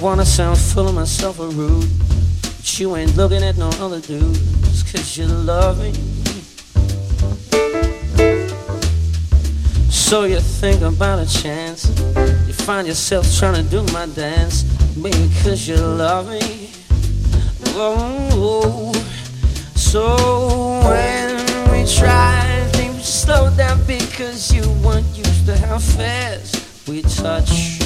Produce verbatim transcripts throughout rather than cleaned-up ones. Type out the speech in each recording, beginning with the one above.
wanna sound full of myself or rude, but you ain't looking at no other dude just 'cause you love me. So you think about a chance, you find yourself trying to do my dance, maybe 'cause you love me. Oh, so when we try, things slow down because you weren't used to how fast we touch.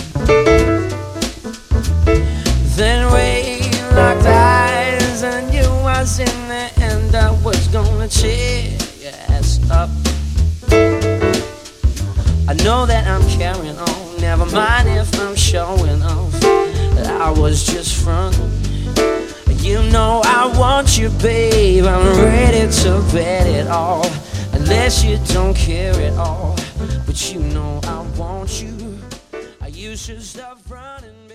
Then we locked eyes and you was in there and I was gonna cheer your ass up. I know that I'm carrying on, never mind if I'm showing off, I was just frontin'. You know I want you, babe, I'm ready to bet it all, unless you don't care at all. But you know I want you, you should stop running, babe.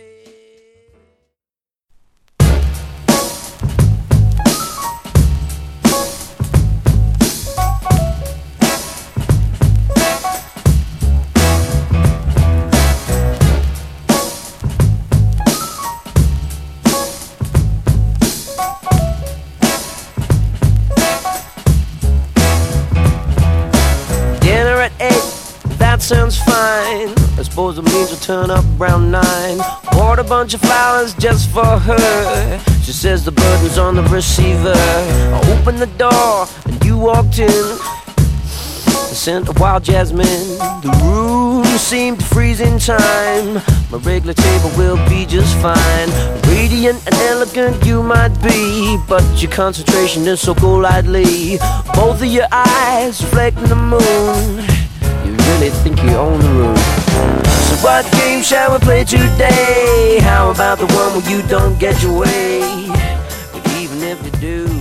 That sounds fine. I suppose it means we'll turn up around nine. Bought a bunch of flowers just for her. She says the burden's on the receiver. I opened the door and you walked in. The scent of wild jasmine. The room seemed to freeze in time. My regular table will be just fine. Radiant and elegant you might be, but your concentration is so golightly. Both of your eyes reflecting the moon. You really think you own the room. So what game shall we play today? How about the one where you don't get your way? But even if you do,